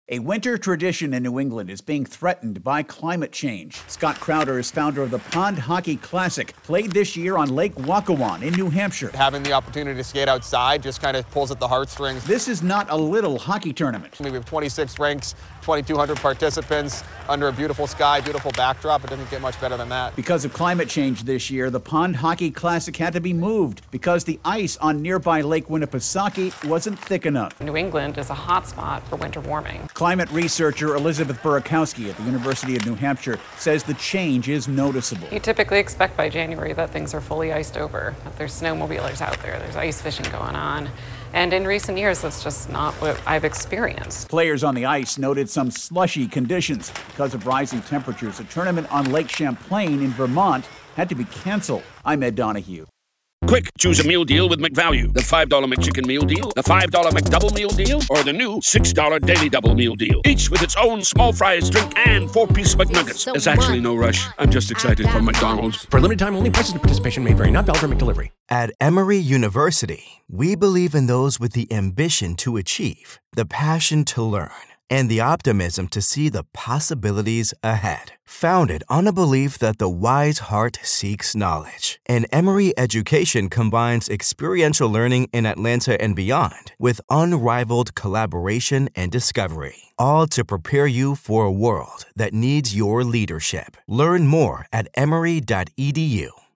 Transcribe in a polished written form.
A winter tradition in New England is being threatened by climate change. Scott Crowder is founder of the Pond Hockey Classic, played this year on Lake Wacawan in New Hampshire. Having the opportunity to skate outside just kind of pulls at the heartstrings. This is not a little hockey tournament. We have 26 rinks, 2,200 participants under a beautiful sky, beautiful backdrop. It doesn't get much better than that. Because of climate change this year, the Pond Hockey Classic had to be moved because the ice on nearby Lake Winnipesaukee wasn't thick enough. New England is a hotspot for winter warming. Climate researcher Elizabeth Burakowski at the University of New Hampshire says the change is noticeable. You typically expect by January that things are fully iced over. There's snowmobilers out there, there's ice fishing going on. And in recent years, that's just not what I've experienced. Players on the ice noted some slushy conditions. Because of rising temperatures, a tournament on Lake Champlain in Vermont had to be canceled. I'm Ed Donahue. Quick, choose a meal deal with McValue. The $5 McChicken meal deal, the $5 McDouble meal deal, or the new $6 Daily Double meal deal. Each with its own small fries, drink, and 4-piece McNuggets. There's actually no rush. I'm just excited for McDonald's. For limited time only, prices and participation may vary. Not valid for McDelivery. At Emory University, we believe in those with the ambition to achieve, the passion to learn, and the optimism to see the possibilities ahead. Founded on a belief that the wise heart seeks knowledge. And Emory Education combines experiential learning in Atlanta and beyond with unrivaled collaboration and discovery. All to prepare you for a world that needs your leadership. Learn more at emory.edu.